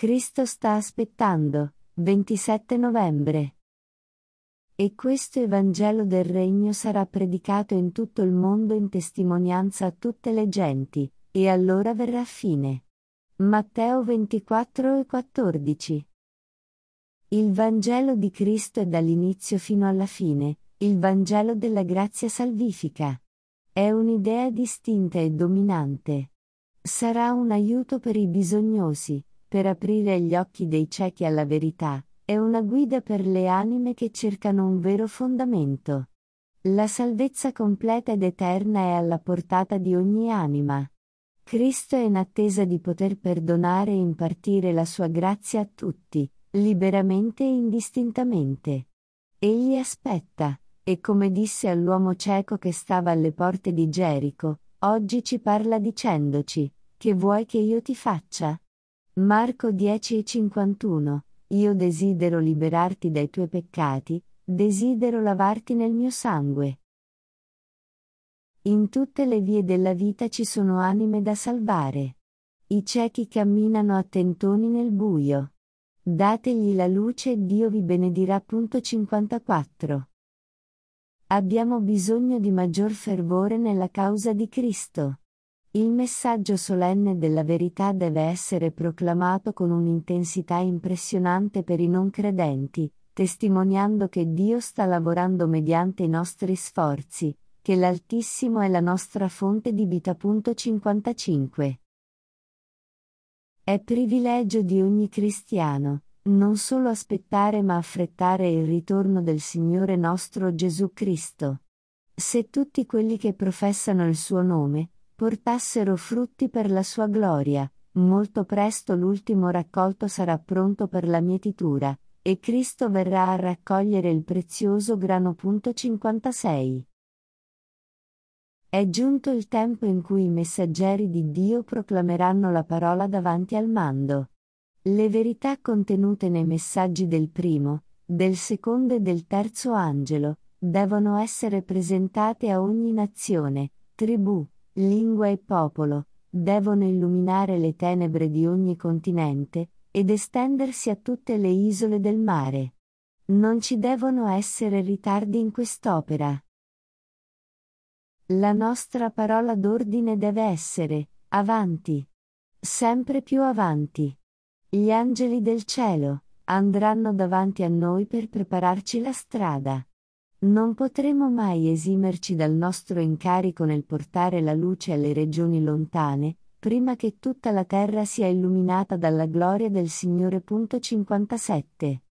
Cristo sta aspettando, 27 novembre. E questo Evangelo del Regno sarà predicato in tutto il mondo in testimonianza a tutte le genti, e allora verrà fine. Matteo 24:14. Il Vangelo di Cristo è dall'inizio fino alla fine, il Vangelo della grazia salvifica. È un'idea distinta e dominante. Sarà un aiuto per i bisognosi, per aprire gli occhi dei ciechi alla verità, è una guida per le anime che cercano un vero fondamento. La salvezza completa ed eterna è alla portata di ogni anima. Cristo è in attesa di poter perdonare e impartire la sua grazia a tutti, liberamente e indistintamente. Egli aspetta, e come disse all'uomo cieco che stava alle porte di Gerico, oggi ci parla dicendoci: che vuoi che io ti faccia? Marco 10:51. Io desidero liberarti dai tuoi peccati, desidero lavarti nel mio sangue. In tutte le vie della vita ci sono anime da salvare. I ciechi camminano a tentoni nel buio. Dategli la luce e Dio vi benedirà. 54. Abbiamo bisogno di maggior fervore nella causa di Cristo. Il messaggio solenne della verità deve essere proclamato con un'intensità impressionante per i non credenti, testimoniando che Dio sta lavorando mediante i nostri sforzi, che l'Altissimo è la nostra fonte di vita. 55. È privilegio di ogni cristiano, non solo aspettare ma affrettare il ritorno del Signore nostro Gesù Cristo. Se tutti quelli che professano il suo nome portassero frutti per la sua gloria, molto presto l'ultimo raccolto sarà pronto per la mietitura, e Cristo verrà a raccogliere il prezioso grano. 56. È giunto il tempo in cui i messaggeri di Dio proclameranno la parola davanti al mando. Le verità contenute nei messaggi del primo, del secondo e del terzo angelo devono essere presentate a ogni nazione, tribù, lingua e popolo, devono illuminare le tenebre di ogni continente, ed estendersi a tutte le isole del mare. Non ci devono essere ritardi in quest'opera. La nostra parola d'ordine deve essere: avanti. Sempre più avanti. Gli angeli del cielo andranno davanti a noi per prepararci la strada. Non potremo mai esimerci dal nostro incarico nel portare la luce alle regioni lontane, prima che tutta la terra sia illuminata dalla gloria del Signore. 57.